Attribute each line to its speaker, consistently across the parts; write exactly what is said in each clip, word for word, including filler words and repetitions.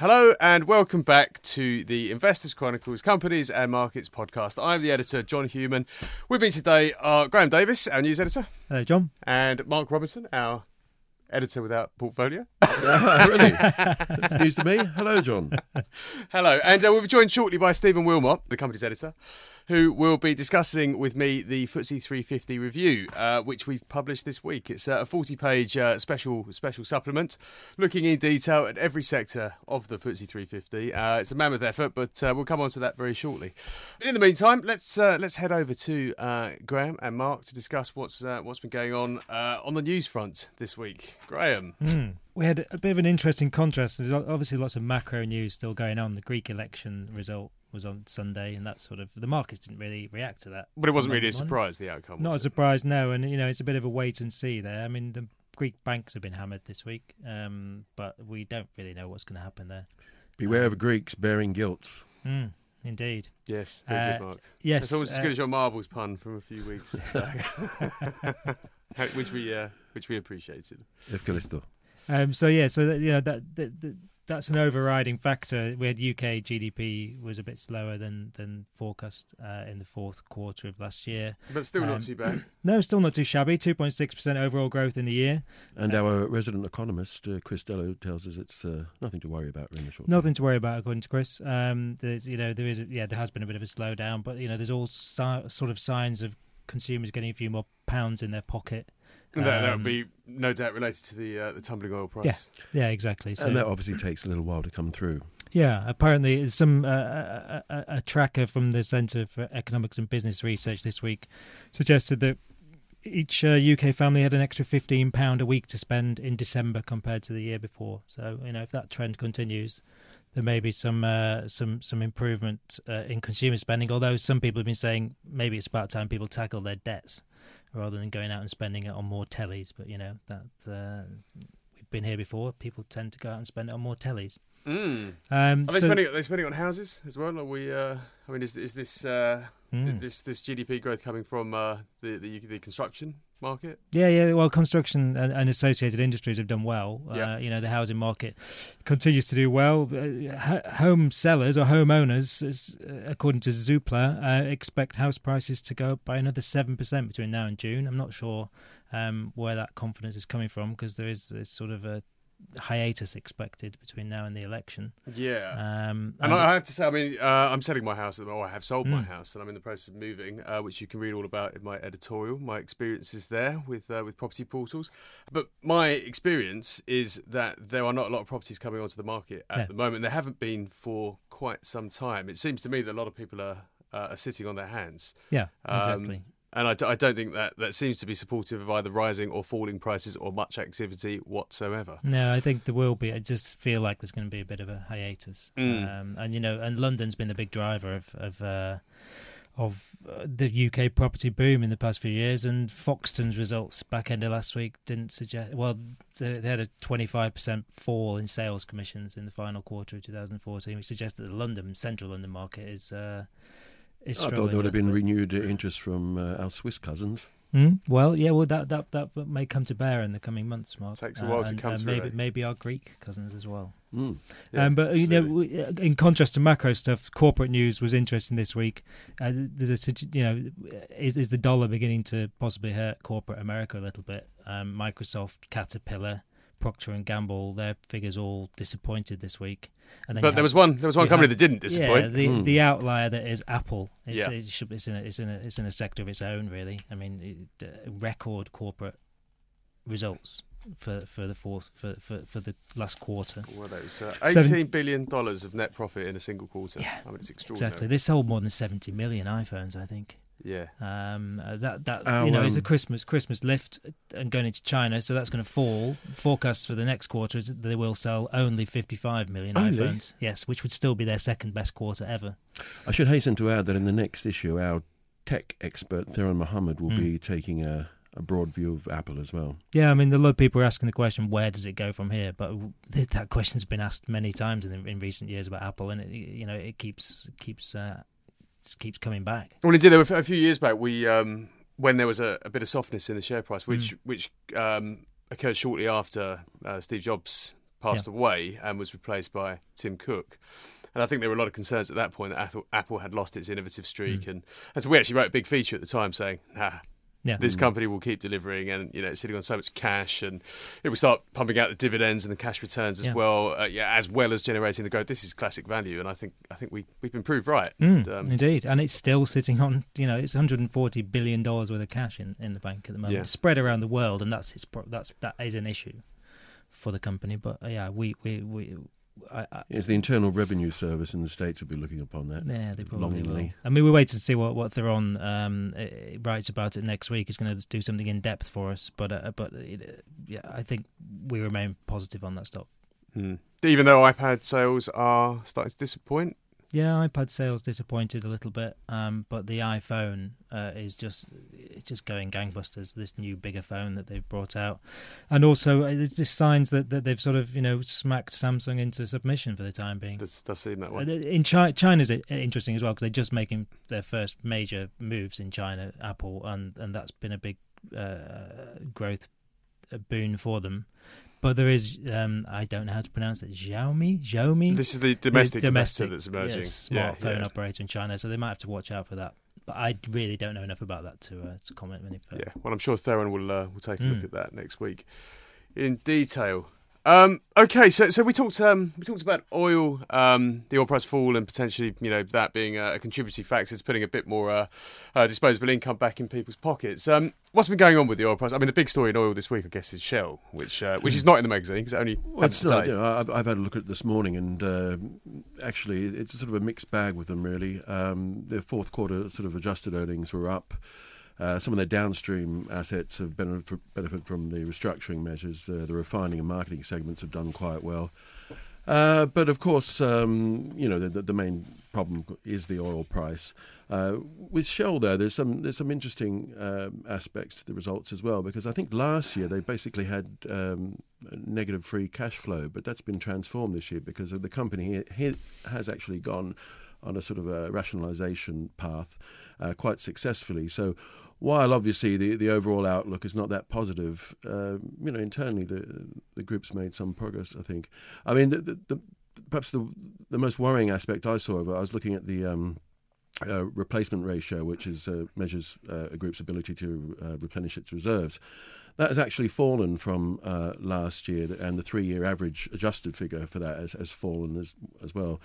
Speaker 1: Hello and welcome back to the Investors Chronicles Companies and Markets podcast. I'm the editor, John Human. With me today are Graham Davis, our news editor.
Speaker 2: Hello, John.
Speaker 1: And Mark Robinson, our editor without portfolio.
Speaker 3: Uh, really? That's news to me. Hello, John.
Speaker 1: Hello. And uh, we'll be joined shortly by Stephen Wilmot, the company's editor, who will be discussing with me the F T S E three fifty review, uh, which we've published this week. It's uh, a forty-page uh, special special supplement looking in detail at every sector of the F T S E three fifty. Uh, it's a mammoth effort, but uh, we'll come on to that very shortly. But in the meantime, let's uh, let's head over to uh, Graham and Mark to discuss what's uh, what's been going on uh, on the news front this week. Graham.
Speaker 2: Mm. We had a bit of an interesting contrast. There's obviously lots of macro news still going on. The Greek election result was on Sunday, and that sort of the markets didn't really react to that.
Speaker 1: But it wasn't really a surprise, the outcome.
Speaker 2: Not
Speaker 1: was
Speaker 2: a surprise, no. And you know, it's a bit of a wait and see there. I mean, the Greek banks have been hammered this week, um, but we don't really know what's going to happen there.
Speaker 3: Beware
Speaker 2: um,
Speaker 3: of Greeks bearing guilts.
Speaker 2: Mm, indeed.
Speaker 1: Yes, very
Speaker 2: uh,
Speaker 1: good, Mark.
Speaker 2: Yes,
Speaker 1: it's almost
Speaker 2: uh,
Speaker 1: as good as your marbles pun from a few weeks back, which we uh, which we appreciated.
Speaker 3: Evkalisto.
Speaker 2: Um, so yeah, so that, you know that, that, that that's an overriding factor. We had U K G D P was a bit slower than than forecast uh, in the fourth quarter of last year,
Speaker 1: but still
Speaker 2: um,
Speaker 1: not too bad.
Speaker 2: No, still not too shabby. Two point six percent overall growth in the year.
Speaker 3: And our resident economist, uh, Chris Dello, tells us it's uh, nothing to worry about in the short term.
Speaker 2: Nothing to worry about, according to Chris. Um, there's, you know, there is, a, yeah, there has been a bit of a slowdown, but you know, there's all si- sort of signs of consumers getting a few more pounds in their pocket.
Speaker 1: Um, that that
Speaker 2: Um,
Speaker 1: would be no doubt related to the uh, the tumbling oil price.
Speaker 2: Yeah, yeah, exactly. So,
Speaker 3: and that obviously takes a little while to come through.
Speaker 2: yeah, apparently some uh, a, a, a tracker from the Centre for Economics and Business Research this week suggested that each uh, U K family had an extra fifteen pounds a week to spend in December compared to the year before. So, you know, if that trend continues, there may be some uh, some some improvement uh, in consumer spending, although some people have been saying maybe it's about time people tackle their debts rather than going out and spending it on more tellies. But, you know, that uh, we've been here before. People tend to go out and spend it on more tellies.
Speaker 1: Mm.
Speaker 2: Um,
Speaker 1: Are they
Speaker 2: so-
Speaker 1: spending? Are they spending on houses as well? Are we? Uh, I mean, is is this uh,
Speaker 2: Mm.
Speaker 1: th- this this G D P growth coming from uh, the, the the construction market?
Speaker 2: Yeah, yeah. Well, construction and, and associated industries have done well.
Speaker 1: Yeah.
Speaker 2: Uh, you know, the housing market continues to do well. Uh, ho- home sellers or homeowners, as, uh, according to Zoopla, uh, expect house prices to go up by another seven percent between now and June. I'm not sure um, where that confidence is coming from, because there is this sort of a hiatus expected between now and the election.
Speaker 1: Yeah.
Speaker 2: Um,
Speaker 1: And I have to say, I mean, uh, I'm selling my house at the moment. Or I have sold my
Speaker 2: Mm.
Speaker 1: house, and I'm in the process of moving, uh, which you can read all about in my editorial. My experiences there with uh, with property portals. But my experience is that there are not a lot of properties coming onto the market at
Speaker 2: No.
Speaker 1: the moment. There haven't been for quite some time. It seems to me that a lot of people are uh, are sitting on their hands.
Speaker 2: yeah,
Speaker 1: Um,
Speaker 2: exactly.
Speaker 1: And I, d- I don't think that that seems to be supportive of either rising or falling prices or much activity whatsoever.
Speaker 2: No, I think there will be. I just feel like there's going to be a bit of a hiatus,
Speaker 1: Mm.
Speaker 2: um, and you know, and London's been the big driver of of uh, of uh, the U K property boom in the past few years. And Foxton's results back end of last week didn't suggest. Well, they, they had a twenty-five percent fall in sales commissions in the final quarter of two thousand fourteen, which suggests that the London, central London market is. Uh, is
Speaker 3: I thought
Speaker 2: struggling
Speaker 3: there would
Speaker 2: a
Speaker 3: have been
Speaker 2: little bit.
Speaker 3: renewed uh, interest from uh, our Swiss cousins.
Speaker 2: Mm, well, yeah, well, that, that that may come to bear in the coming months, Mark.
Speaker 1: Takes a while to
Speaker 2: and,
Speaker 1: come
Speaker 2: uh,
Speaker 1: through,
Speaker 2: Maybe,
Speaker 1: eh?
Speaker 2: maybe our Greek cousins as well.
Speaker 3: Mm.
Speaker 1: Yeah,
Speaker 2: um, but you know,
Speaker 1: absolutely.
Speaker 2: w- in contrast to macro stuff, corporate news was interesting this week. Uh, there's a sug- you know, is is the dollar beginning to possibly hurt corporate America a little bit? Um, Microsoft, Caterpillar, Procter and Gamble, their figures all disappointed this week. And then
Speaker 1: But
Speaker 2: you
Speaker 1: there
Speaker 2: have-
Speaker 1: was one there was one
Speaker 2: you
Speaker 1: company
Speaker 2: have-
Speaker 1: that didn't disappoint.
Speaker 2: Yeah, the
Speaker 3: Mm.
Speaker 2: the outlier that is Apple. It's,
Speaker 1: Yeah.
Speaker 2: it should, it's in a, it's in a it's in a sector of its own, really. I mean, it, uh, record corporate results for for the fourth for, for, for the last quarter.
Speaker 1: What are those? Uh,
Speaker 2: Seven-
Speaker 1: eighteen billion dollars of net profit in a single quarter.
Speaker 2: Yeah,
Speaker 1: I mean, it's extraordinary.
Speaker 2: Exactly. They sold more than seventy million iPhones, I think.
Speaker 1: Yeah.
Speaker 2: Um, uh, that that
Speaker 3: Our,
Speaker 2: you know is a
Speaker 3: um,
Speaker 2: Christmas Christmas lift and going into China, so that's going to fall. Forecasts for the next quarter is that they will sell only fifty-five million
Speaker 3: Only?
Speaker 2: iPhones. Yes, which would still be their second best quarter ever.
Speaker 3: I should hasten to add that in the next issue, our tech expert, Theron Mohammed, will
Speaker 2: Mm.
Speaker 3: be taking a, a broad view of Apple as well.
Speaker 2: Yeah, I mean, a lot of people are asking the question, where does it go from here? But th- that question's been asked many times in, in recent years about Apple, and it, you know, it keeps keeps uh, it keeps coming back.
Speaker 1: Well, indeed, there were a few years back, we um, when there was a, a bit of softness in the share price, which
Speaker 2: Mm.
Speaker 1: which um, occurred shortly after uh, Steve Jobs passed
Speaker 2: Yeah.
Speaker 1: away and was replaced by Tim Cook. And I think there were a lot of concerns at that point that Apple, Apple had lost its innovative streak.
Speaker 2: Mm.
Speaker 1: And, and so we actually wrote a big feature at the time saying, nah,
Speaker 2: Yeah.
Speaker 1: this company will keep delivering, and you know, it's sitting on so much cash, and it will start pumping out the dividends and the cash returns as
Speaker 2: Yeah.
Speaker 1: well, uh, yeah, as well as generating the growth. This is classic value, and I think I think we we've been proved right.
Speaker 2: Mm,
Speaker 1: And, um,
Speaker 2: indeed, and it's still sitting on, you know, it's one hundred forty billion dollars worth of cash in, in the bank at the moment,
Speaker 1: Yeah.
Speaker 2: spread around the world, and that's its pro- that's that is an issue for the company. But uh, yeah, we we we. I, I,
Speaker 3: It's the Internal Revenue Service in the States will be looking upon that.
Speaker 2: Yeah, they probably will.
Speaker 3: longingly.
Speaker 2: I mean, we wait to see what what Theron um, uh, writes about it next week. He's going to do something in depth for us, but uh, but it, uh, yeah, I think we remain positive on that stock.
Speaker 1: hmm. Even though iPad sales are starting to disappoint.
Speaker 2: Yeah, iPad sales disappointed a little bit, um, but the iPhone uh, is just it's just going gangbusters. This new bigger phone that they've brought out, and also uh, there's just signs that, that they've sort of you know smacked Samsung into submission for the time being.
Speaker 1: Does does seem that way.
Speaker 2: Uh, In China, China's interesting as well because they're just making their first major moves in China, Apple, and, and that's been a big uh, growth boon for them. But there is, um, I don't know how to pronounce it, Xiaomi? Xiaomi?
Speaker 1: This is the domestic,
Speaker 2: The
Speaker 1: domestic that's emerging.
Speaker 2: yes,
Speaker 1: Yeah,
Speaker 2: smartphone
Speaker 1: yeah.
Speaker 2: operator in China, so they might have to watch out for that. But I really don't know enough about that to uh, to comment any further.
Speaker 1: Yeah, well, I'm sure Theron will uh, will take a look
Speaker 2: Mm.
Speaker 1: at that next week in detail. Um, okay, so so we talked um, we talked about oil, um, the oil price fall, and potentially you know that being a, a contributing factor to putting a bit more uh, uh, disposable income back in people's pockets. Um, what's been going on with the oil price? I mean, the big story in oil this week, I guess, is Shell, which uh, which is not in the magazine because it only
Speaker 3: Well,
Speaker 1: happened
Speaker 3: it's not,
Speaker 1: today.
Speaker 3: you know, I've, I've had a look at it this morning, and uh, actually, it's sort of a mixed bag with them. Really, um, their fourth quarter sort of adjusted earnings were up. Uh, some of their downstream assets have benefited benefit from the restructuring measures. Uh, the refining and marketing segments have done quite well. Uh, but of course, um, you know, the, the main problem is the oil price. Uh, with Shell, though, there's some there's some interesting um, aspects to the results as well, because I think last year they basically had um, negative free cash flow, but that's been transformed this year because of the company he, has actually gone on a sort of a rationalisation path uh, quite successfully. So while obviously the, the overall outlook is not that positive, uh, you know, internally the the group's made some progress, I think. I mean, the, the, the, perhaps the the most worrying aspect I saw of it, I was looking at the um, uh, replacement ratio, which is uh, measures uh, a group's ability to uh, replenish its reserves. That has actually fallen from uh, last year, and the three-year average adjusted figure for that has, has fallen as as well.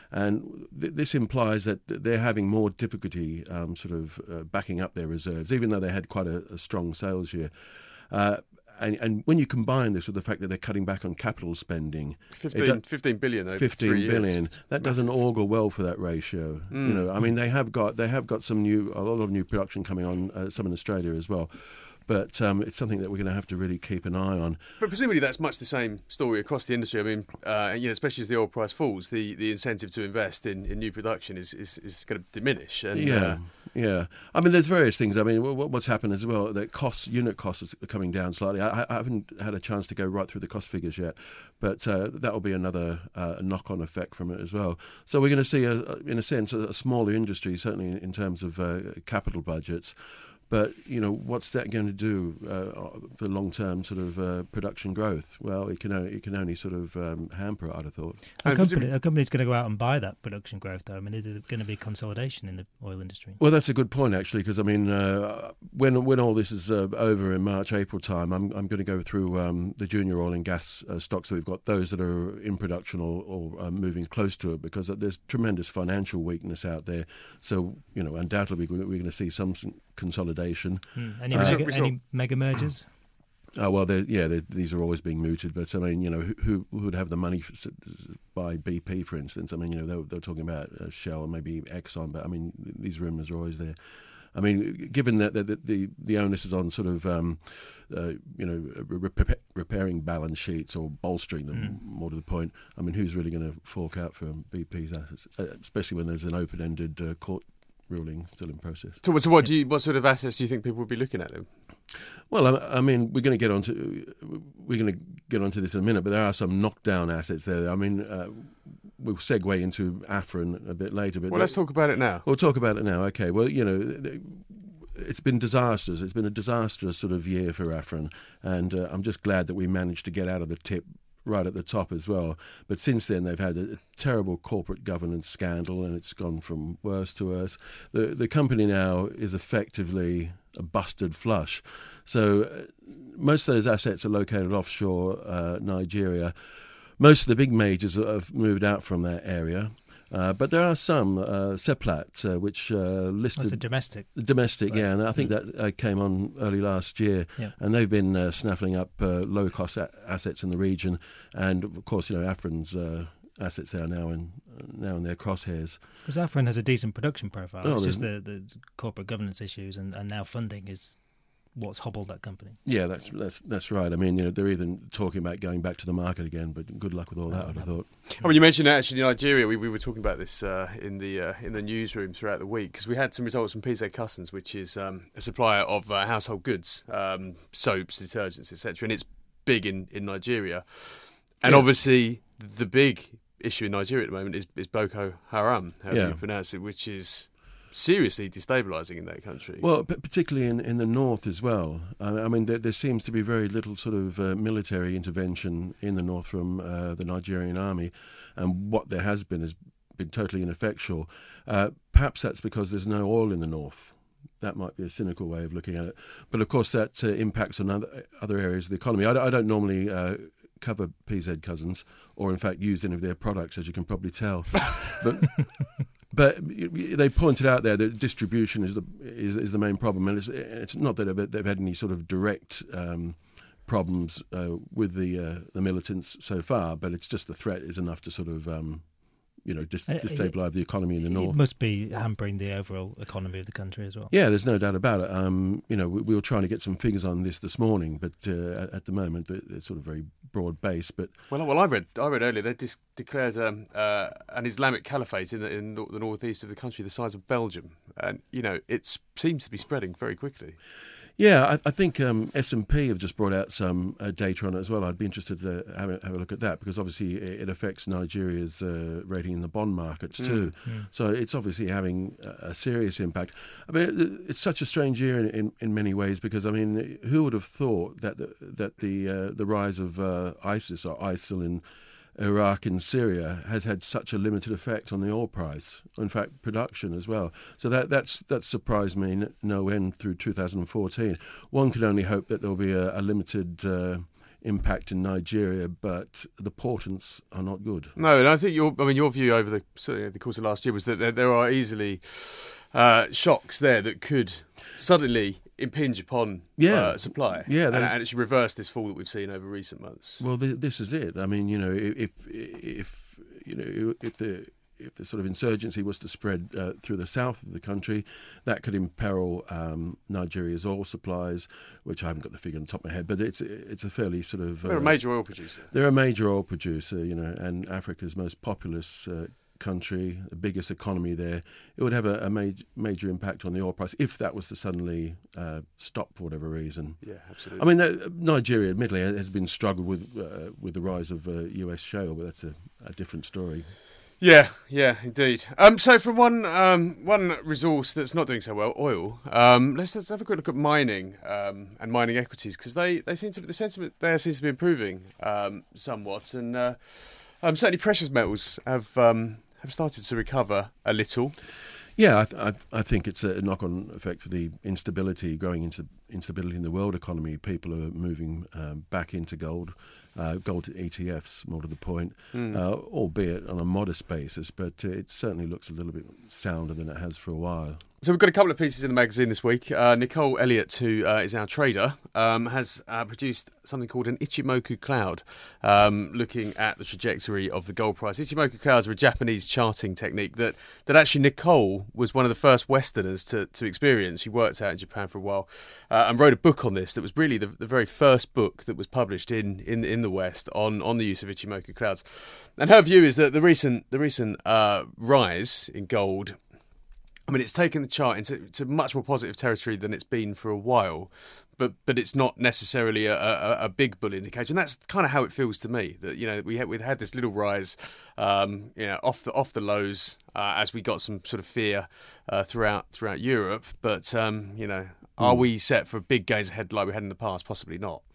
Speaker 3: And th- this implies that they're having more difficulty um, sort of uh, backing up their reserves, even though they had quite a, a strong sales year. Uh, and, and when you combine this with the fact that they're cutting back on capital spending,
Speaker 1: fifteen, fifteen billion over
Speaker 3: fifteen
Speaker 1: three
Speaker 3: billion,
Speaker 1: years.
Speaker 3: that
Speaker 1: Massive.
Speaker 3: doesn't augur well for that ratio.
Speaker 1: Mm.
Speaker 3: You know, I mean, they have got they have got some new a lot of new production coming on, uh, some in Australia as well. But um, it's something that we're going to have to really keep an eye on.
Speaker 1: But presumably that's much the same story across the industry. I mean, uh, you know, especially as the oil price falls, the, the incentive to invest in, in new production is, is, is going to diminish. And,
Speaker 3: Yeah,
Speaker 1: uh,
Speaker 3: yeah. I mean, there's various things. I mean, what, what's happened as well, that costs, unit costs are coming down slightly. I, I haven't had a chance to go right through the cost figures yet, but uh, that will be another uh, knock-on effect from it as well. So we're going to see, a, in a sense, a, a smaller industry, certainly in, in terms of uh, capital budgets. But, you know, what's that going to do uh, for long-term sort of uh, production growth? Well, it can only, it can only sort of um, hamper it, I'd have thought.
Speaker 2: A
Speaker 1: And
Speaker 2: company,
Speaker 1: presumably-
Speaker 2: a company's going to go out and buy that production growth, though. I mean, is it going to be consolidation in the oil industry?
Speaker 3: Well, that's a good point, actually, because, I mean, uh, when when all this is uh, over in March, April time, I'm I'm going to go through um, the junior oil and gas uh, stocks that we've got, those that are in production or, or uh, moving close to it, because there's tremendous financial weakness out there. So, you know, undoubtedly we're going to see some consolidation.
Speaker 2: Hmm. Any,
Speaker 3: Uh,
Speaker 2: mega,
Speaker 1: we saw-
Speaker 2: any mega mergers?
Speaker 3: Oh, well, they're- yeah, they're, these are always being mooted, but I mean, you know, who, who who would have the money to buy B P, for instance? I mean, you know, they're, they're talking about uh, Shell and maybe Exxon, but I mean, these rumours are always there. I mean, given that the the, the, the onus is on sort of, um, uh, you know, rep- repairing balance sheets or bolstering them,
Speaker 2: Mm.
Speaker 3: more to the point, I mean, who's really going to fork out for B P's assets, uh, especially when there's an open-ended uh, court ruling still in process?
Speaker 1: So, so what do you? What sort of assets do you think people will be looking at then?
Speaker 3: Well, I, I mean, we're going to get onto we're going to get onto this in a minute, but there are some knockdown assets there. I mean, uh, we'll segue into Afrin a bit later. But
Speaker 1: Well, let's talk about it now.
Speaker 3: We'll talk about it now. Okay. Well, you know, it's been disastrous. It's been a disastrous sort of year for Afrin, and uh, I'm just glad that we managed to get out of the tip right at the top as well. But since then, they've had a terrible corporate governance scandal, and it's gone from worse to worse. The the company now is effectively a busted flush. So uh, most of those assets are located offshore uh, Nigeria. Most of the big majors have moved out from that area. Uh, but there are some, uh, Seplat, uh, which uh, listed...
Speaker 2: That's a domestic.
Speaker 3: Domestic,
Speaker 2: right.
Speaker 3: yeah, and I think that uh, came on early last year.
Speaker 2: Yeah.
Speaker 3: And they've been uh, snaffling up uh, low-cost a- assets in the region. And, of course, you know, Afrin's uh, assets there are now in, now in their crosshairs.
Speaker 2: Because Afrin has a decent production profile.
Speaker 3: Oh,
Speaker 2: it's just the, the corporate governance issues, and, and now funding is what's hobbled that company.
Speaker 3: Yeah, that's that's that's right. I mean, you know, they're even talking about going back to the market again, but good luck with all that, I'd have thought.
Speaker 1: I mean, you mentioned actually Nigeria. We, we were talking about this uh, in the uh, in the newsroom throughout the week because we had some results from P Z Cussons, which is um, a supplier of uh, household goods, um, soaps, detergents, et cetera, and it's big in, in Nigeria. And
Speaker 3: yeah.
Speaker 1: obviously, the big issue in Nigeria at the moment is, is Boko Haram, however
Speaker 3: yeah.
Speaker 1: you pronounce it, which is seriously destabilising in that country.
Speaker 3: Well, p- particularly in, in the north as well. Uh, I mean, there, there seems to be very little sort of uh, military intervention in the north from uh, the Nigerian army, and what there has been has been totally ineffectual. Uh, perhaps that's because there's no oil in the north. That might be a cynical way of looking at it. But, of course, that uh, impacts on other, other areas of the economy. I, d- I don't normally uh, cover P Z Cussons, or, in fact, use any of their products, as you can probably tell. But... But they pointed out there that distribution is the is, is the main problem, and it's, it's not that they've had any sort of direct um, problems uh, with the uh, the militants so far, but it's just the threat is enough to sort of um, you know dis- destabilise the economy in the north.
Speaker 2: It must be hampering the overall economy of the country as well.
Speaker 3: Yeah, there's no doubt about it. Um, you know, we, we were trying to get some figures on this this morning, but uh, at, at the moment it's sort of very broad based. But
Speaker 1: well, well, I read I read earlier they dis- declared um, uh, an Islamic caliphate in the, in the northeast of the country, the size of Belgium, and you know it seems to be spreading very quickly.
Speaker 3: Yeah, I, I think um, S and P have just brought out some uh, data on it as well. I'd be interested to have a, have a look at that because obviously it, it affects Nigeria's uh, rating in the bond markets too. Mm, mm. So it's obviously having a, a serious impact. I mean, it's such a strange year in, in, in many ways because I mean, who would have thought that the, that the uh, the rise of uh, ISIS or ISIL in Iraq and Syria has had such a limited effect on the oil price, in fact production as well. So that that's that surprised me no end through two thousand fourteen. One could only hope that there'll be a, a limited uh, impact in Nigeria, but the portents are not good.
Speaker 1: No, and I think your I mean your view over the certainly the course of last year was that there, there are easily uh, shocks there that could suddenly impinge upon
Speaker 3: yeah.
Speaker 1: uh, supply,
Speaker 3: yeah,
Speaker 1: and, and it should reverse this fall that we've seen over recent months.
Speaker 3: Well, th- this is it. I mean, you know, if if you know if the if the sort of insurgency was to spread uh, through the south of the country, that could imperil um, Nigeria's oil supplies, which I haven't got the figure on the top of my head, but it's it's a fairly sort of... Uh,
Speaker 1: they're a major oil producer.
Speaker 3: They're a major oil producer, you know, and Africa's most populous uh, country, the biggest economy there. It would have a, a major major impact on the oil price if that was to suddenly uh, stop for whatever reason.
Speaker 1: Yeah, absolutely.
Speaker 3: I mean, uh, Nigeria, admittedly, has been struggled with uh, with the rise of uh, U S shale, but that's a, a different story.
Speaker 1: Yeah, yeah, indeed. Um, so from one um, one resource that's not doing so well, oil, um, let's, let's have a quick look at mining um, and mining equities because they, they seem to be, the sentiment there seems to be improving um, somewhat, and uh, um, certainly precious metals have um, have started to recover a little.
Speaker 3: Yeah, I, th- I, th- I think it's a knock-on effect for the instability, growing into instability in the world economy. People are moving um, back into gold. Uh, gold E T Fs, more to the point, mm. uh, albeit on a modest basis, but uh, it certainly looks a little bit sounder than it has for a while.
Speaker 1: So we've got a couple of pieces in the magazine this week. Uh, Nicole Elliott, who uh, is our trader, um, has uh, produced something called an Ichimoku Cloud, um, looking at the trajectory of the gold price. Ichimoku Clouds are a Japanese charting technique that, that actually Nicole was one of the first Westerners to, to experience. She worked out in Japan for a while uh, and wrote a book on this that was really the, the very first book that was published in, in, in the West on, on the use of Ichimoku Clouds. And her view is that the recent, the recent uh, rise in gold, I mean, it's taken the chart into to much more positive territory than it's been for a while, but but it's not necessarily a, a, a big bull indicator, and that's kind of how it feels to me. That you know we had we had this little rise, um, you know, off the off the lows uh, as we got some sort of fear uh, throughout throughout Europe. But um, you know, are we set for big gains ahead like we had in the past? Possibly not.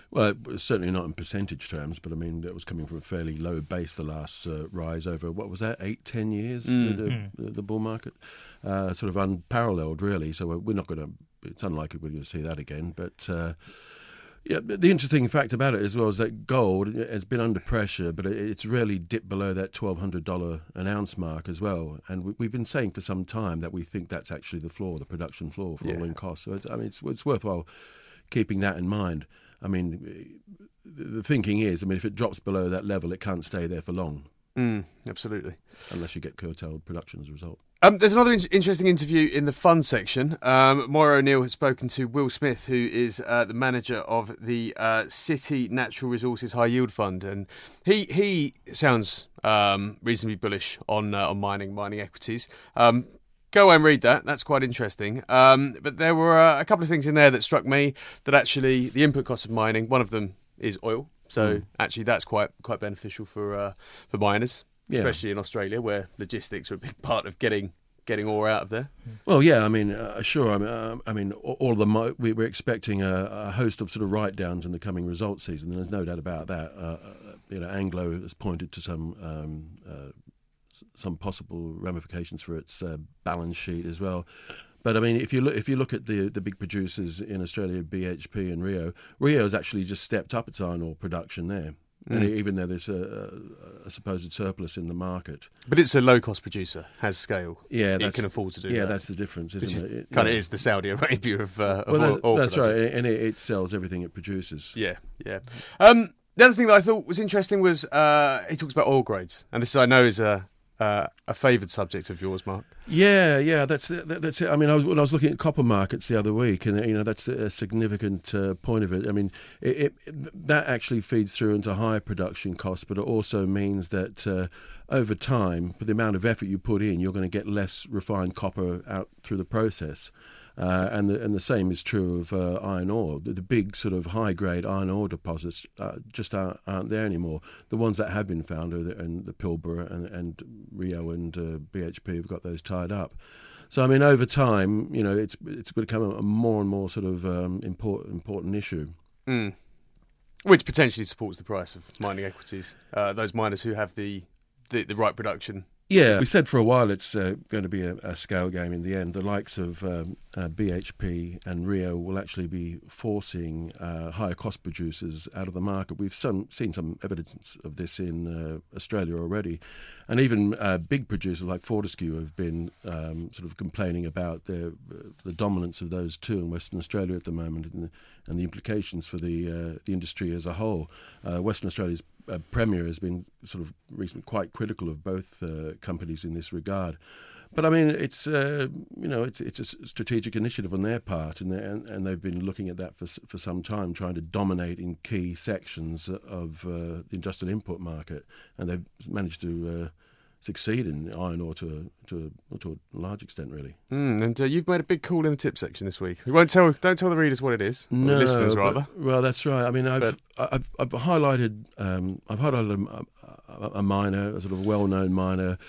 Speaker 3: Well, it was certainly not in percentage terms, but I mean, that was coming from a fairly low base, the last uh, rise over, what was that, eight, ten years,
Speaker 1: Mm.
Speaker 3: the,
Speaker 2: Mm.
Speaker 3: the, the bull market? Uh, sort of unparalleled, really. So we're not going to, it's unlikely we're going to see that again. But uh, yeah, the interesting fact about it as well is that gold has been under pressure, but it's really dipped below that twelve hundred dollars an ounce mark as well. And we, we've been saying for some time that we think that's actually the floor, the production floor for
Speaker 1: Yeah.
Speaker 3: all-in costs. So it's, I mean, it's, it's worthwhile keeping that in mind. I mean, the thinking is, I mean, if it drops below that level, it can't stay there for long,
Speaker 1: Mm, absolutely.
Speaker 3: unless you get curtailed production as a result.
Speaker 1: Um, there's another in- interesting interview in the fund section. Um, Moira O'Neill has spoken to Will Smith, who is uh, the manager of the uh, City Natural Resources High Yield Fund, and he he sounds um, reasonably bullish on uh, on mining mining equities. Um, Go away and read that. That's quite interesting. Um, but there were uh, a couple of things in there that struck me that actually the input cost of mining, one of them is oil. So
Speaker 3: Mm.
Speaker 1: actually that's quite quite beneficial for uh, for miners,
Speaker 3: Yeah.
Speaker 1: especially in Australia where logistics are a big part of getting getting ore out of there.
Speaker 3: Well, yeah, I mean, uh, sure. I mean, uh, I mean, all all the mo- we, we're expecting a, a host of sort of write-downs in the coming results season. There's no doubt about that. Uh, uh, you know, Anglo has pointed to some um, uh, s- some possible ramifications for its uh, balance sheet as well. But I mean, if you look if you look at the the big producers in Australia, B H P and Rio, Rio has actually just stepped up its iron ore production there. And
Speaker 1: Mm.
Speaker 3: even though there's a, a, a supposed surplus in the market,
Speaker 1: But it's a low-cost producer, has scale.
Speaker 3: yeah,
Speaker 1: It
Speaker 3: that's,
Speaker 1: can afford to do
Speaker 3: yeah,
Speaker 1: that.
Speaker 3: that's the difference, isn't
Speaker 1: This is,
Speaker 3: it? It-
Speaker 1: kind of
Speaker 3: yeah.
Speaker 1: is the Saudi Arabia of, uh, of
Speaker 3: Well,
Speaker 1: oil,
Speaker 3: that,
Speaker 1: oil
Speaker 3: that's
Speaker 1: production.
Speaker 3: right, and it, it sells everything it produces.
Speaker 1: Yeah, yeah. Um, the other thing that I thought was interesting was uh, he talks about oil grades, and this I know is a uh, a favoured subject of yours, Mark.
Speaker 3: Yeah, yeah, that's that, that's it. I mean, I was when I was looking at copper markets the other week, and you know that's a significant uh, point of it. I mean, it, it, that actually feeds through into higher production costs, but it also means that uh, over time, for the amount of effort you put in, you're going to get less refined copper out through the process. Uh, and the and the same is true of uh, iron ore. The, the big sort of high grade iron ore deposits uh, just aren't, aren't there anymore. The ones that have been found are the, and the Pilbara and, and Rio and uh, B H P have got those tied up. So I mean, over time, you know, it's it's become a, a more and more sort of um, important important issue.
Speaker 1: Mm. Which potentially supports the price of mining equities. Uh, those miners who have the, the, the right production.
Speaker 3: Yeah, we said for a while it's uh, going to be a, a scale game in the end. The likes of um, uh, B H P and Rio will actually be forcing uh, higher cost producers out of the market. We've some, seen some evidence of this in uh, Australia already. And even uh, big producers like Fortescue have been um, sort of complaining about the, uh, the dominance of those two in Western Australia at the moment and the, and the implications for the, uh, the industry as a whole. Uh, Western Australia's Uh, Premier has been sort of recently quite critical of both uh, companies in this regard, but I mean it's uh, you know it's it's a strategic initiative on their part, and and, and they've been looking at that for for some time, trying to dominate in key sections of uh, the industrial input market, and they've managed to uh, succeed in iron ore to a, to a, to a large extent, really.
Speaker 1: Mm, and uh, you've made a big call in the tip section this week. We won't tell don't tell the readers what it is, or
Speaker 3: No,
Speaker 1: the listeners
Speaker 3: but-
Speaker 1: rather.
Speaker 3: Well, that's right. I mean, I've
Speaker 1: But-
Speaker 3: I've, I've highlighted um, I've highlighted a, a, a miner, a sort of well-known miner,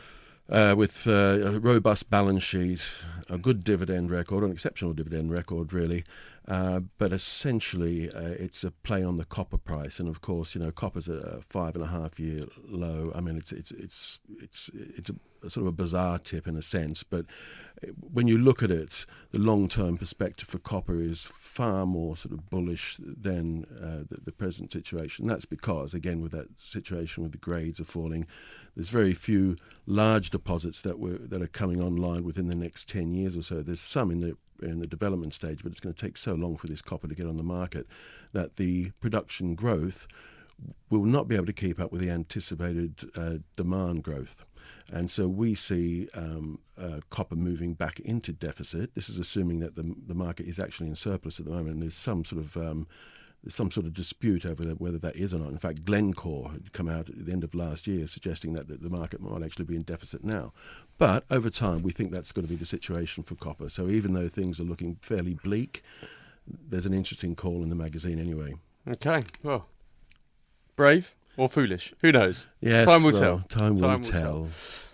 Speaker 3: uh, with uh, a robust balance sheet, a good dividend record, an exceptional dividend record, really. Uh, but essentially, uh, it's a play on the copper price, and of course, you know, copper's at a five and a half year low. I mean, it's it's it's it's it's a, a sort of a bizarre tip in a sense, but when you look at it, the long-term perspective for copper is far more sort of bullish than uh, the, the present situation. That's because, again, with that situation with the grades are falling, there's very few large deposits that were that are coming online within the next ten years or so. There's some in the in the development stage, but it's going to take so long for this copper to get on the market that the production growth will not be able to keep up with the anticipated uh, demand growth. And so we see um, uh, copper moving back into deficit. This is assuming that the the market is actually in surplus at the moment. And there's some sort of um, there's some sort of dispute over that, whether that is or not. In fact, Glencore had come out at the end of last year suggesting that the, the market might actually be in deficit now. But over time, we think that's going to be the situation for copper. So even though things are looking fairly bleak, there's an interesting call in the magazine anyway.
Speaker 1: Okay, well, brave or foolish? Who knows?
Speaker 3: Yes,
Speaker 1: Time will
Speaker 3: well,
Speaker 1: tell.
Speaker 3: Time will
Speaker 1: Time will
Speaker 3: tell.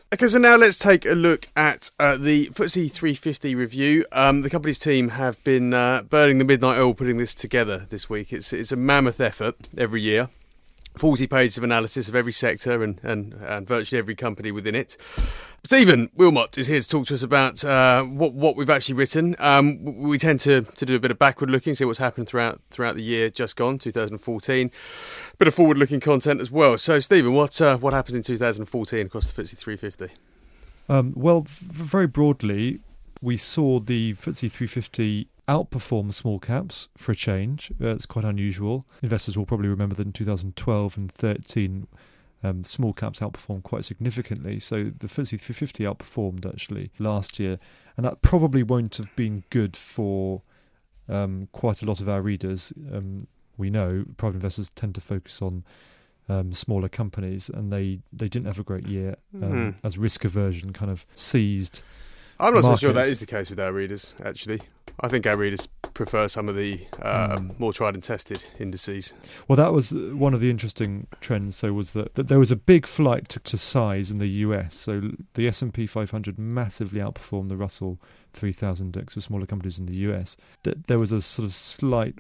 Speaker 1: Okay, so now let's take a look at uh, the F T S E three fifty review. Um, the company's team have been uh, burning the midnight oil putting this together this week. It's it's a mammoth effort every year. forty pages of analysis of every sector and, and, and virtually every company within it. Stephen Wilmot is here to talk to us about uh, what what we've actually written. Um, we tend to, to do a bit of backward looking, see what's happened throughout throughout the year just gone, two thousand fourteen. A bit of forward looking content as well. So, Stephen, what uh, what happened in two thousand fourteen across the F T S E three fifty?
Speaker 4: Um, well, v- very broadly, we saw the F T S E three fifty outperform small caps for a change. Uh, it's quite unusual. Investors will probably remember that in two thousand twelve and thirteen, um, small caps outperformed quite significantly. So the F T S E three fifty outperformed actually last year, and that probably won't have been good for um, quite a lot of our readers. Um, we know private investors tend to focus on Um, smaller companies, and they, they didn't have a great year um,
Speaker 1: Mm.
Speaker 4: as risk aversion kind of seized.
Speaker 1: I'm not so
Speaker 4: markets.
Speaker 1: sure that is the case with our readers, actually. I think our readers prefer some of the uh,
Speaker 4: Mm.
Speaker 1: more tried and tested indices.
Speaker 4: Well, that was one of the interesting trends. So was that, that there was a big flight to, to size in the U S. So the S and P five hundred massively outperformed the Russell three thousand index for smaller companies in the U S. Th- There was a sort of slight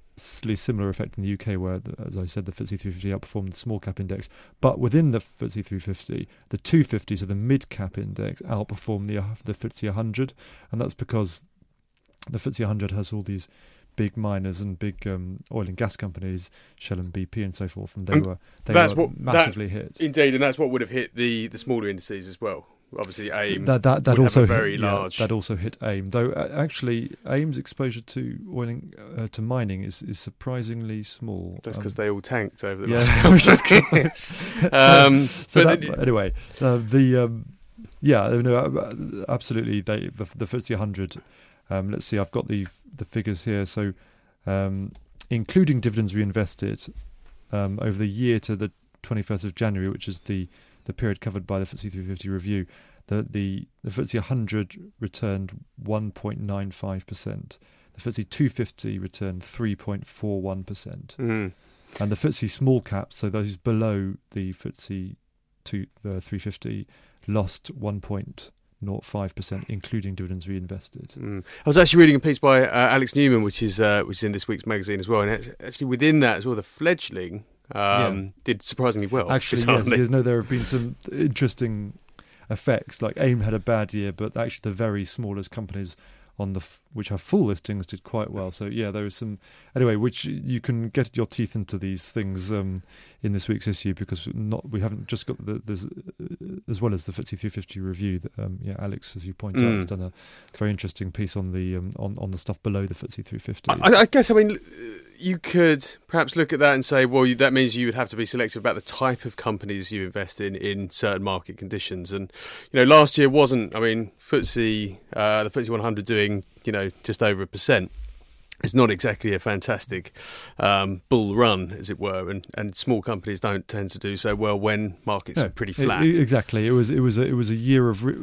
Speaker 4: similar effect in the U K where, as I said, the F T S E three fifty outperformed the small cap index, but within the F T S E three fifty, the two fifty, so the mid cap index, outperformed the the F T S E one hundred, and that's because the F T S E one hundred has all these big miners and big um, oil and gas companies, Shell and B P and so forth, and they
Speaker 1: And
Speaker 4: were they
Speaker 1: that's
Speaker 4: were
Speaker 1: what-
Speaker 4: massively
Speaker 1: that-
Speaker 4: hit.
Speaker 1: Indeed, and that's what would have hit the, the smaller indices as well. Obviously, AIM
Speaker 4: That that, that
Speaker 1: would
Speaker 4: also
Speaker 1: have a very
Speaker 4: hit, yeah,
Speaker 1: large.
Speaker 4: that also hit AIM. Though uh, actually, AIM's exposure to oil and, uh, to mining is, is surprisingly small.
Speaker 1: That's
Speaker 4: Um,
Speaker 1: because they all tanked over the
Speaker 4: yeah,
Speaker 1: last
Speaker 4: I
Speaker 1: couple
Speaker 4: was just
Speaker 1: of
Speaker 4: gonna-
Speaker 1: years. um,
Speaker 4: So
Speaker 1: but
Speaker 4: that,
Speaker 1: it-
Speaker 4: anyway, uh, the um, yeah, no, uh, absolutely. They, the the F T S E one hundred. Um, let's see, I've got the the figures here. So, um, including dividends reinvested um, over the year to the twenty-first of January, which is the, the period covered by the F T S E three fifty review, the the the F T S E one hundred returned one point nine five percent. The F T S E two fifty returned three point four one percent.
Speaker 1: Mm.
Speaker 4: And the F T S E small caps, so those below the F T S E two, the three fifty, lost one point zero five percent, including dividends reinvested.
Speaker 1: Mm. I was actually reading a piece by uh, Alex Newman, which is uh, which is in this week's magazine as well, and it's actually within that as well, the fledgling um,
Speaker 4: Yeah.
Speaker 1: did surprisingly well.
Speaker 4: Actually, yes,
Speaker 1: bizarrely.
Speaker 4: yes, no, there have been some interesting effects. Like AIM had a bad year, but actually the very smallest companies on the f- which have full listings did quite well. So yeah, there is some anyway, which you can get your teeth into these things um, in this week's issue, because not we haven't just got the there's, uh, as well as the F T S E three fifty review. That, um, yeah, Alex, as you pointed out,
Speaker 1: Mm.
Speaker 4: has done a very interesting piece on the um, on on the stuff below the F T S E three fifty.
Speaker 1: I, I guess, I mean, you could perhaps look at that and say, well, you, that means you would have to be selective about the type of companies you invest in in certain market conditions. And, you know, last year wasn't, I mean, F T S E, uh, the F T S E one hundred doing, you know, just over a percent. It's not exactly a fantastic um, bull run, as it were, and, and small companies don't tend to do so well when markets
Speaker 4: No,
Speaker 1: are pretty
Speaker 4: e-
Speaker 1: flat.
Speaker 4: e- exactly. It was it was a, it was a year of ri-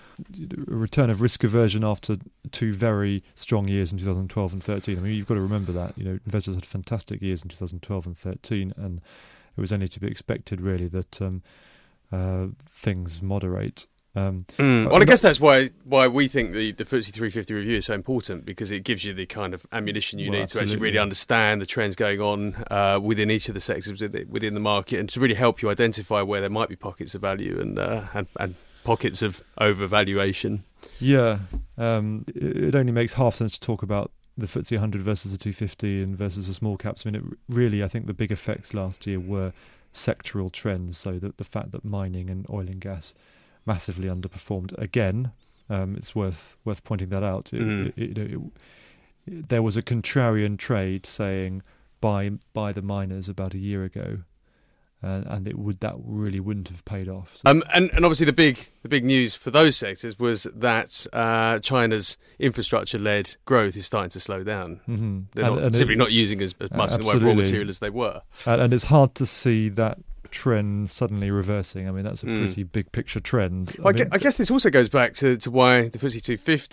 Speaker 4: a return of risk aversion after two very strong years in two thousand twelve and thirteen. I mean, you've got to remember that, you know, investors had fantastic years in two thousand twelve and thirteen, and it was only to be expected really that um, uh, things moderate. Um,
Speaker 1: Mm.
Speaker 4: uh,
Speaker 1: Well, I
Speaker 4: but-
Speaker 1: guess that's why why we think the, the F T S E three fifty review is so important, because it gives you the kind of ammunition you
Speaker 4: Well,
Speaker 1: need to actually
Speaker 4: absolutely.
Speaker 1: really understand the trends going on uh, within each of the sectors within the, within the market, and to really help you identify where there might be pockets of value and uh, and, and pockets of overvaluation.
Speaker 4: Yeah, um, it, it only makes half sense to talk about the F T S E one hundred versus the two fifty and versus the small caps. I mean, it really, I think the big effects last year were sectoral trends. So that the fact that mining and oil and gas massively underperformed again. Um, it's worth worth pointing that out. It,
Speaker 1: Mm.
Speaker 4: it, it, it, it, there was a contrarian trade saying buy buy the miners about a year ago, and, and it would that really wouldn't have paid off. So
Speaker 1: Um, and, and obviously the big the big news for those sectors was that uh, China's infrastructure-led growth is starting to slow down.
Speaker 4: mhm.
Speaker 1: They're
Speaker 4: And-
Speaker 1: not,
Speaker 4: and it-
Speaker 1: simply not using as, as much of the raw
Speaker 4: absolutely.
Speaker 1: material as they were.
Speaker 4: And, and it's hard to see that trend suddenly reversing. I mean, that's a
Speaker 1: Mm.
Speaker 4: pretty big picture trend.
Speaker 1: Well, I,
Speaker 4: mean,
Speaker 1: gue- I guess this also goes back to, to why the F T S E two fifty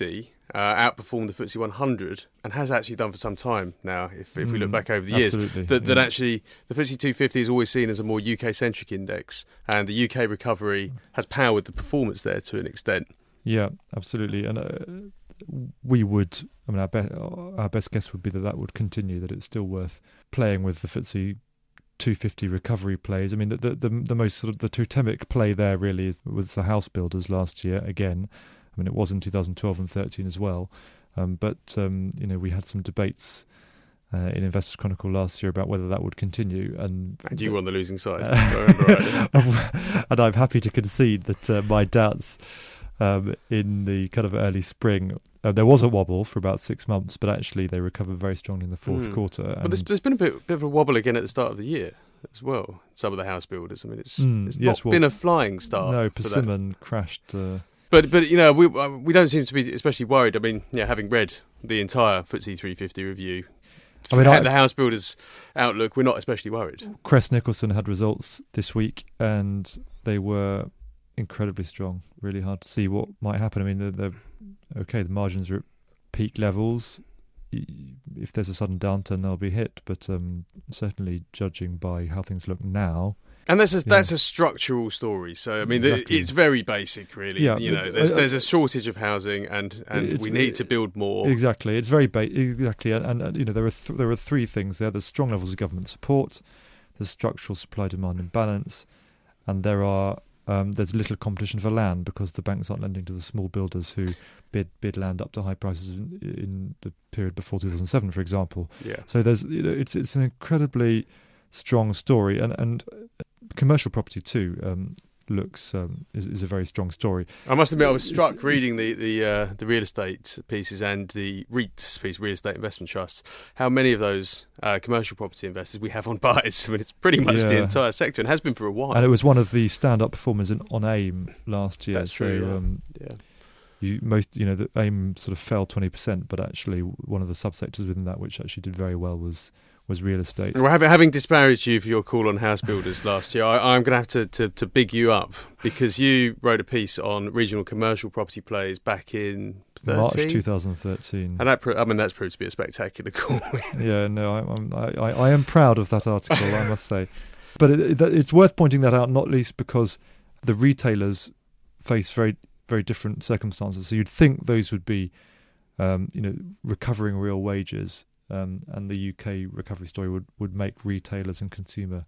Speaker 1: uh, outperformed the F T S E one hundred and has actually done for some time now, if, if we look
Speaker 4: Mm,
Speaker 1: back over the years.
Speaker 4: absolutely,
Speaker 1: That, that
Speaker 4: yeah.
Speaker 1: actually the F T S E two fifty is always seen as a more U K-centric index, and the U K recovery has powered the performance there to an extent.
Speaker 4: Yeah, absolutely. And uh, we would, I mean, our, be- our best guess would be that that would continue, that it's still worth playing with the F T S E two fifty recovery plays. I mean, the the, the, the most sort of the totemic play there really is, was the house builders last year again. I mean, it was in two thousand twelve and thirteen as well. Um, but, um, you know, we had some debates uh, in Investors Chronicle last year about whether that would continue. And,
Speaker 1: And you were on the losing side.
Speaker 4: Uh,
Speaker 1: if I remember rightly.
Speaker 4: and I'm happy to concede that uh, my doubts um, in the kind of early spring, uh, there was a wobble for about six months, but actually they recovered very strongly in the fourth
Speaker 1: Mm.
Speaker 4: quarter.
Speaker 1: But
Speaker 4: and-
Speaker 1: there's, there's been a bit, bit of a wobble again at the start of the year as well. Some of the house builders. I mean, it's,
Speaker 4: Mm,
Speaker 1: it's
Speaker 4: yes,
Speaker 1: not
Speaker 4: well,
Speaker 1: been a flying start.
Speaker 4: no,
Speaker 1: for that.
Speaker 4: Persimmon crashed. Uh,
Speaker 1: But but you know we uh, we don't seem to be especially worried. I mean, yeah, having read the entire F T S E three fifty review,
Speaker 4: I mean,
Speaker 1: the
Speaker 4: I-
Speaker 1: house builders' outlook, we're not especially worried.
Speaker 4: Crest Nicholson had results this week, and they were incredibly strong. Really hard to see what might happen. I mean, they're, they're okay. The margins are at peak levels. Y- If there's a sudden downturn, they'll be hit. But um, certainly, judging by how things look now,
Speaker 1: And that's a,
Speaker 4: Yeah.
Speaker 1: that's a structural story. So I mean, the,
Speaker 4: Exactly.
Speaker 1: it's very basic, really.
Speaker 4: Yeah,
Speaker 1: you know,
Speaker 4: but,
Speaker 1: there's
Speaker 4: uh,
Speaker 1: there's a shortage of housing, and, and
Speaker 4: It's-
Speaker 1: we need to build more.
Speaker 4: exactly, it's very ba- exactly, and, and, and you know there are th- there are three things there. There's strong levels of government support. There's structural supply demand imbalance, and there are um, there's little competition for land because the banks aren't lending to the small builders who bid bid land up to high prices in, in the period before two thousand seven, for example.
Speaker 1: Yeah.
Speaker 4: So there's you know it's it's an incredibly strong story, and and commercial property too um, looks um, is, is a very strong story.
Speaker 1: I must admit, I was
Speaker 4: It's-
Speaker 1: struck
Speaker 4: it's-
Speaker 1: reading the the uh, the real estate pieces and the REITs piece, real estate investment trusts. How many of those uh, commercial property investors we have on buys? I mean, it's pretty much the
Speaker 4: Yeah.
Speaker 1: entire sector, and has been for a while.
Speaker 4: And it was one of the stand-up performers in, on AIM last year.
Speaker 1: That's
Speaker 4: so,
Speaker 1: true, yeah.
Speaker 4: Um,
Speaker 1: yeah.
Speaker 4: you most you know the AIM sort of fell twenty percent, but actually one of the subsectors within that which actually did very well was was real estate.
Speaker 1: Well, having, having disparaged you for your call on house builders last year, I, I'm going to have to, to, to big you up, because you wrote a piece on regional commercial property plays back in
Speaker 4: March
Speaker 1: thirteen,
Speaker 4: twenty thirteen.
Speaker 1: and that pro- I mean that's proved to be a spectacular call.
Speaker 4: Yeah, no, I, I'm, I, I I am proud of that article, I must say. But it, it, it's worth pointing that out, not least because the retailers face very very different circumstances. So you'd think those would be, um, you know, recovering real wages. Um, and the U K recovery story would, would make retailers and consumer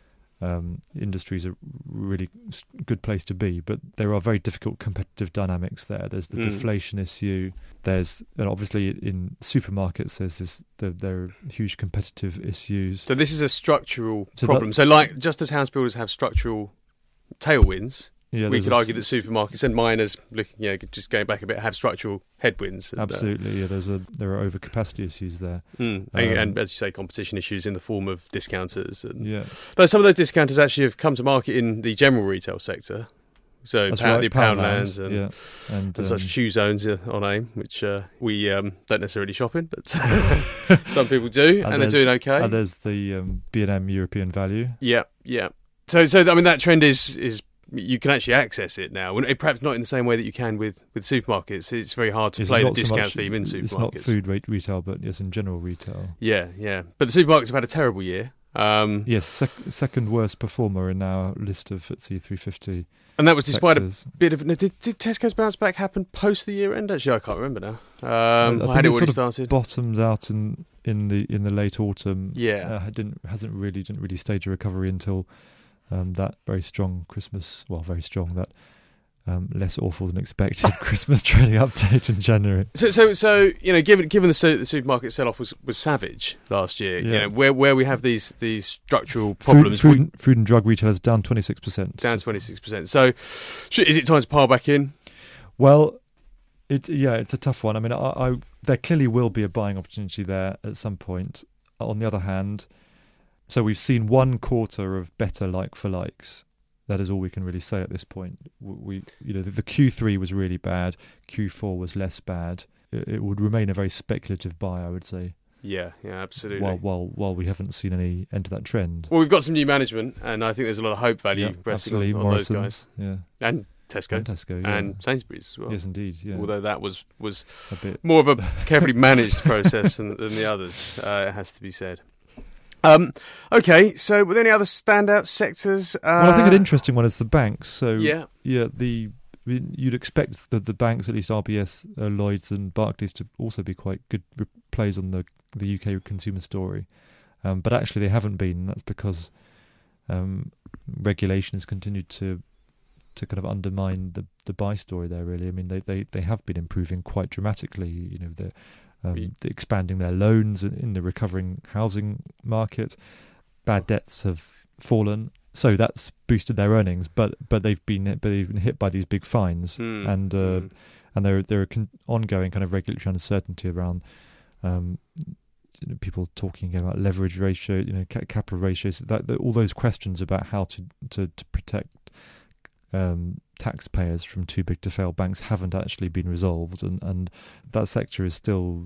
Speaker 4: um, industries a really s- good place to be. But there are very difficult competitive dynamics there. There's the
Speaker 1: Mm.
Speaker 4: deflation issue. There's and obviously in supermarkets there's this there, there are huge competitive issues.
Speaker 1: So this is a structural
Speaker 4: So
Speaker 1: problem. so like just as house builders have structural tailwinds,
Speaker 4: Yeah,
Speaker 1: we
Speaker 4: there's
Speaker 1: could
Speaker 4: a
Speaker 1: argue that
Speaker 4: s-
Speaker 1: supermarkets and miners, looking, you know, just going back a bit, have structural headwinds. And, uh,
Speaker 4: absolutely. Yeah, there's a there are overcapacity issues there.
Speaker 1: mm, and,
Speaker 4: Um,
Speaker 1: and as you say, competition issues in the form of discounters. And,
Speaker 4: Yeah,
Speaker 1: Though some of those discounters actually have come to market in the general retail sector. So
Speaker 4: that's
Speaker 1: pound,
Speaker 4: right.
Speaker 1: the Poundlands and,
Speaker 4: yeah, and,
Speaker 1: and such
Speaker 4: um,
Speaker 1: shoe zones uh, on AIM, which uh, we um, don't necessarily shop in, but some people do, and,
Speaker 4: And
Speaker 1: they're
Speaker 4: there's-
Speaker 1: doing okay.
Speaker 4: and there's the um, B and M European Value.
Speaker 1: Yeah, yeah. So, so I mean, that trend is is you can actually access it now, and perhaps not in the same way that you can with, with supermarkets. It's very hard to
Speaker 4: It's
Speaker 1: play the
Speaker 4: not so
Speaker 1: discount
Speaker 4: much-
Speaker 1: theme in
Speaker 4: It's not
Speaker 1: supermarkets.
Speaker 4: food rate retail, but yes, in general retail.
Speaker 1: Yeah, yeah. But the supermarkets have had a terrible year, um,
Speaker 4: Yes, sec- second worst performer in our list of F T S E three fifty
Speaker 1: and that was despite
Speaker 4: sectors.
Speaker 1: a bit of. Did, did Tesco's bounce back happen post the year end? Actually, I can't remember now.
Speaker 4: I
Speaker 1: Um,
Speaker 4: think
Speaker 1: or had it
Speaker 4: it
Speaker 1: already
Speaker 4: sort of
Speaker 1: started?
Speaker 4: bottomed out in, in the in the late autumn.
Speaker 1: Yeah.
Speaker 4: uh, didn't hasn't really didn't really stage a recovery until um, that very strong Christmas. Well, very strong that. Um, less awful than expected Christmas trading update in January.
Speaker 1: So, so, so you know, given given the, su- the supermarket sell-off was, was savage last year, you
Speaker 4: Yeah.
Speaker 1: know, where where we have these these structural
Speaker 4: Food,
Speaker 1: problems,
Speaker 4: food,
Speaker 1: we,
Speaker 4: and- food and drug retailers down twenty-six percent.
Speaker 1: down twenty-six percent. So, should, is it time to pile back in?
Speaker 4: Well, it yeah, it's a tough one. I mean, I, I there clearly will be a buying opportunity there at some point. On the other hand, so we've seen one quarter of better like for likes. That is all we can really say at this point. We, you know, the, the Q three was really bad. Q four was less bad. It, it would remain a very speculative buy, I would say.
Speaker 1: Yeah, yeah, absolutely.
Speaker 4: While while while we haven't seen any end to that trend.
Speaker 1: Well, we've got some new management, and I think there's a lot of hope value
Speaker 4: Yeah,
Speaker 1: resting on,
Speaker 4: absolutely,
Speaker 1: on those
Speaker 4: Morrison,
Speaker 1: guys.
Speaker 4: Yeah.
Speaker 1: And Tesco
Speaker 4: and Tesco, yeah.
Speaker 1: and Sainsbury's as well.
Speaker 4: Yes, indeed. Yeah.
Speaker 1: Although that was was
Speaker 4: a bit
Speaker 1: more of a carefully managed process than, than the others, uh, it has to be said. Um, okay, so were there any other standout sectors? Uh,
Speaker 4: well, I think an interesting one is the banks. So
Speaker 1: yeah,
Speaker 4: yeah, the I mean, you'd expect that the banks, at least R B S, uh, Lloyds, and Barclays, to also be quite good re- plays on the the U K consumer story, um, but actually they haven't been. And that's because um, regulation has continued to to kind of undermine the the buy story there. Really, I mean, they they, they have been improving quite dramatically. You know, they're um, they're expanding their loans in, in the recovering housing market. Bad debts have fallen. So that's boosted their earnings, but but they've been but they've been hit by these big fines,
Speaker 1: mm.
Speaker 4: and uh, mm. and there there are con- ongoing kind of regulatory uncertainty around um, you know, people talking about leverage ratio, you know, ca- capital ratios, that, that all those questions about how to to, to protect um, taxpayers from too big to fail banks haven't actually been resolved, and, and that sector is still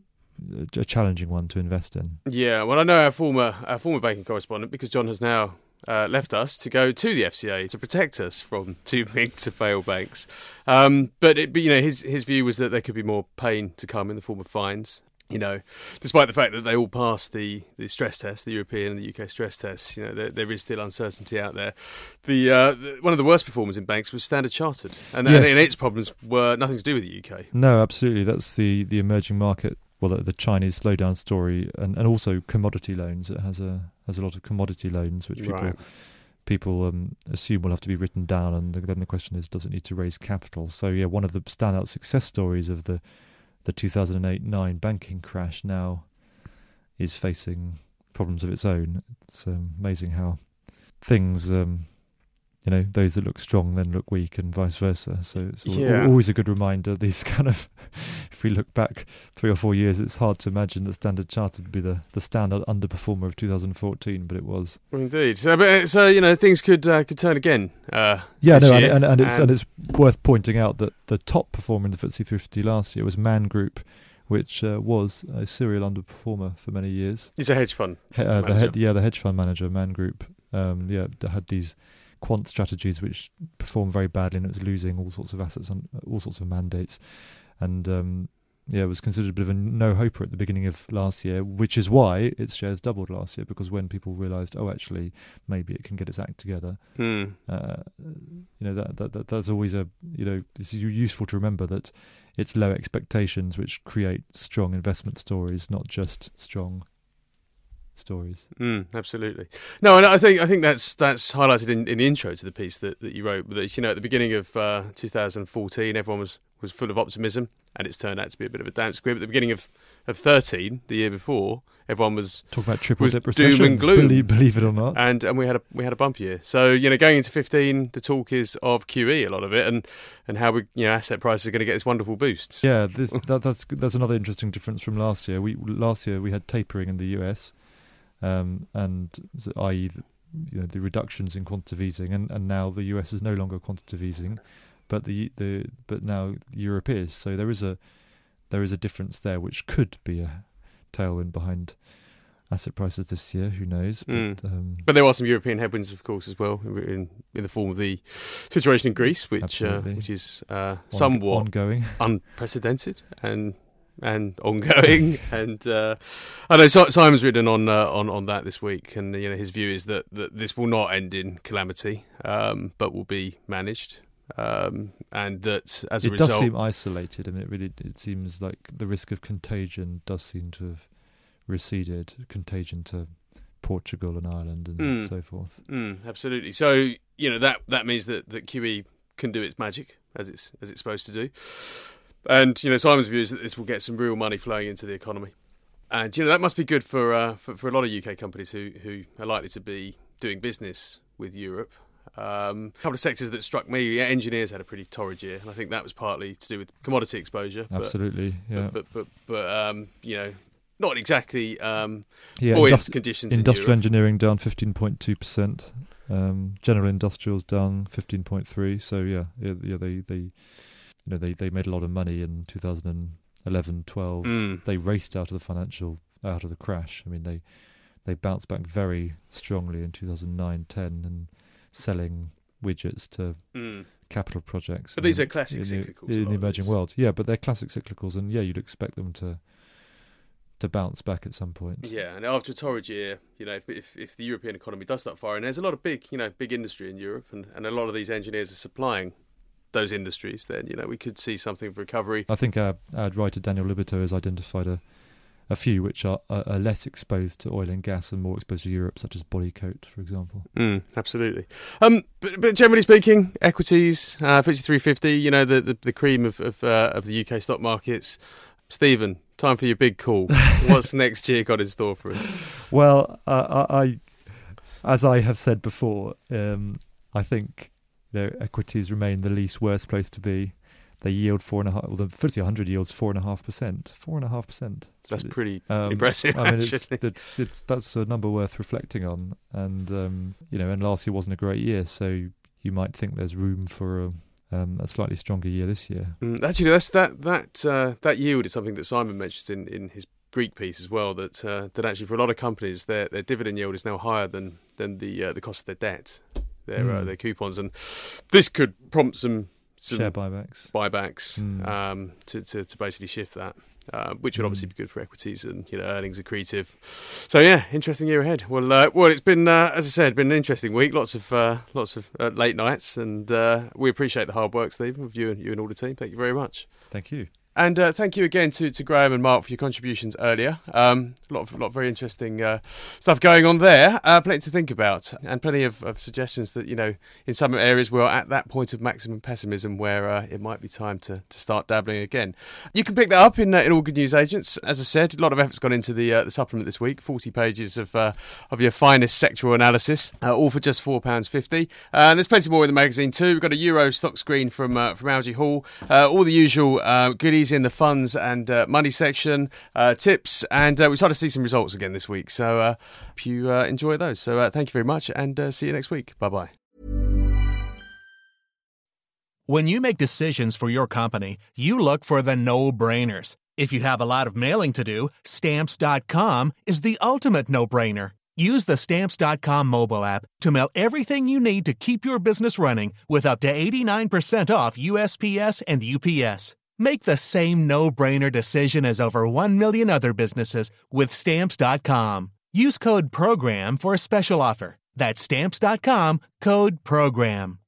Speaker 4: a challenging one to invest in.
Speaker 1: Yeah, well, I know our former our former banking correspondent, because John has now uh, left us to go to the F C A to protect us from too big to fail banks. Um, but, it, but you know, his his view was that there could be more pain to come in the form of fines. You know, despite the fact that they all passed the, the stress test, the European and the U K stress tests, you know, there, there is still uncertainty out there. The, uh, the one of the worst performers in banks was Standard Chartered, and,
Speaker 4: yes.
Speaker 1: and, and its problems were nothing to do with the U K.
Speaker 4: No, absolutely. That's the, the emerging market. Well, the, the Chinese slowdown story, and, and also commodity loans. It has a has a lot of commodity loans, which people
Speaker 1: Right.
Speaker 4: people um, assume will have to be written down, and then the question is, does it need to raise capital? So yeah, one of the standout success stories of the the two thousand eight nine banking crash now is facing problems of its own. It's um, amazing how things, um, you know, those that look strong then look weak, and vice versa. So it's al-
Speaker 1: Yeah.
Speaker 4: always a good reminder. These kind of, if we look back three or four years, it's hard to imagine that Standard Chartered would be the, the standout underperformer of two thousand fourteen, but it was.
Speaker 1: Well, indeed. So, but, so you know, things could uh, could turn again. Uh,
Speaker 4: Yeah,
Speaker 1: this
Speaker 4: no, and,
Speaker 1: year.
Speaker 4: and, and it's
Speaker 1: And-
Speaker 4: and it's worth pointing out that the top performer in the F T S E three fifty last year was Man Group, which uh, was a serial underperformer for many years.
Speaker 1: It's a hedge fund.
Speaker 4: He, uh, the
Speaker 1: Manager.
Speaker 4: head, yeah, the hedge fund manager, Man Group, um, yeah, they had these quant strategies which performed very badly, and it was losing all sorts of assets and all sorts of mandates, and um, yeah, it was considered a bit of a no-hoper at the beginning of last year, which is why its shares doubled last year, because when people realised, oh, actually, maybe it can get its act together,
Speaker 1: Hmm.
Speaker 4: uh, you know, that, that, that that's always a, you know, it's useful to remember that it's low expectations which create strong investment stories, not just strong stories.
Speaker 1: Mm, absolutely. No, and I think I think that's that's highlighted in, in the intro to the piece that, that you wrote. That, you know, at the beginning of uh, two thousand fourteen, everyone was, was full of optimism, and it's turned out to be a bit of a damp squib. At the beginning of, of thirteen, the year before, everyone was
Speaker 4: Talk about triple
Speaker 1: Was
Speaker 4: dip
Speaker 1: doom
Speaker 4: recession,
Speaker 1: and gloom.
Speaker 4: believe, believe it or not.
Speaker 1: and and we had a we had a bump year. So, you know, going into fifteen, the talk is of Q E, a lot of it, and, and how we, you know, asset prices are going to get this wonderful boost.
Speaker 4: Yeah, this, that, that's that's another interesting difference from last year. We last year we had tapering in the U S, um, and so, that is, the, you know, the reductions in quantitative easing, and, and now the U S is no longer quantitative easing, but the the but now Europe is. So there is a there is a difference there, which could be a tailwind behind asset prices this year. Who knows? But,
Speaker 1: Mm.
Speaker 4: um,
Speaker 1: But there are some European headwinds, of course, as well, in in the form of the situation in Greece, which uh,
Speaker 4: Absolutely.
Speaker 1: which is uh,
Speaker 4: on-
Speaker 1: somewhat
Speaker 4: ongoing.
Speaker 1: unprecedented and and ongoing. and uh, I know Si- Simon's written on uh, on on that this week, and you know his view is that, that this will not end in calamity, um, but will be managed, um, and that as a
Speaker 4: It
Speaker 1: result,
Speaker 4: does seem isolated. I mean, it really it seems like the risk of contagion does seem to have receded. Contagion to Portugal and Ireland and
Speaker 1: Mm.
Speaker 4: so forth.
Speaker 1: Mm, absolutely. So you know that that means that, that Q E can do its magic as it's as it's supposed to do, and you know Simon's view is that this will get some real money flowing into the economy, and you know that must be good for uh, for, for a lot of U K companies who who are likely to be doing business with Europe. Um, a couple of sectors that struck me: yeah, engineers had a pretty torrid year, and I think that was partly to do with commodity exposure. But,
Speaker 4: Absolutely, yeah.
Speaker 1: but but but, but um, you know, not exactly um,
Speaker 4: yeah,
Speaker 1: buoyant
Speaker 4: industri-
Speaker 1: conditions
Speaker 4: industrial
Speaker 1: in Europe.
Speaker 4: engineering down fifteen point two percent. Um, general industrials down fifteen point three. So yeah, yeah, yeah, they they you know they, they made a lot of money in two thousand eleven, twelve.
Speaker 1: Mm.
Speaker 4: They raced out of the financial out of the crash. I mean they they bounced back very strongly in two thousand nine, ten, and selling widgets to
Speaker 1: Mm.
Speaker 4: capital projects.
Speaker 1: But these
Speaker 4: in,
Speaker 1: are classic
Speaker 4: in
Speaker 1: cyclicals.
Speaker 4: the,
Speaker 1: a
Speaker 4: in
Speaker 1: lot
Speaker 4: the
Speaker 1: of
Speaker 4: emerging
Speaker 1: these.
Speaker 4: world. Yeah, but they're classic cyclicals, and yeah, you'd expect them to to bounce back at some point.
Speaker 1: Yeah, and after a torrid year, you know, if, if if the European economy does start firing, there's a lot of big, you know, big industry in Europe, and, and a lot of these engineers are supplying those industries. Then, you know, we could see something of recovery.
Speaker 4: I think our, our writer Daniel Liberto has identified a, a few which are, are, are less exposed to oil and gas and more exposed to Europe, such as Bodycote, for example.
Speaker 1: Mm, absolutely. Um, but, but generally speaking, equities, uh, F T S E three fifty, you know, the, the, the cream of of, uh, of the U K stock markets. Stephen, time for your big call. What's next year got in store for us?
Speaker 4: Well, uh, I, I, as I have said before, um, I think you know, equities remain the least worst place to be. They yield four and a half. Well, the F T S E one hundred yields four and a half percent. Four and a half percent.
Speaker 1: That's pretty
Speaker 4: um,
Speaker 1: impressive.
Speaker 4: I mean, it's,
Speaker 1: actually.
Speaker 4: it's, it's that's a number worth reflecting on. And um, you know, and last year wasn't a great year, so you might think there's room for a, um, a slightly stronger year this year.
Speaker 1: Mm, actually, that's that that uh, that yield is something that Simon mentions in, in his Greek piece as well. That uh, that actually for a lot of companies, their their dividend yield is now higher than than the uh, the cost of their debt, their
Speaker 4: Mm.
Speaker 1: uh, their coupons, and this could prompt some. Some
Speaker 4: Share buybacks.
Speaker 1: buybacks
Speaker 4: Mm.
Speaker 1: um, to, to, to basically shift that, uh, which would obviously
Speaker 4: Mm.
Speaker 1: be good for equities and you know earnings accretive. So yeah, interesting year ahead. Well, uh, well, it's been uh, as I said, been an interesting week. Lots of uh, lots of uh, late nights, and uh, we appreciate the hard work, Stephen, of you and you and all the team. Thank you very much.
Speaker 4: Thank you.
Speaker 1: And uh, thank you again to, to Graham and Mark for your contributions earlier. Um, a lot of lot of very interesting uh, stuff going on there. Uh, plenty to think about, and plenty of, of suggestions that you know in some areas we're at that point of maximum pessimism where uh, it might be time to, to start dabbling again. You can pick that up in uh, in All Good News Agents. As I said, a lot of effort's gone into the uh, the supplement this week. Forty pages of uh, of your finest sectoral analysis, uh, all for just four pounds fifty. Uh, and there's plenty more in the magazine too. We've got a Euro stock screen from uh, from Algie Hall. Uh, all the usual uh, goodies in the funds and uh, money section, uh, tips, and uh, we started to see some results again this week. So uh, hope you uh, enjoy those. So uh, thank you very much, and uh, see you next week. Bye bye.
Speaker 5: When you make decisions for your company, you look for the no-brainers. If you have a lot of mailing to do, Stamps dot com is the ultimate no-brainer. Use the Stamps dot com mobile app to mail everything you need to keep your business running with up to eighty-nine percent off U S P S and U P S. Make the same no-brainer decision as over one million other businesses with Stamps dot com. Use code PROGRAM for a special offer. That's Stamps dot com, code PROGRAM.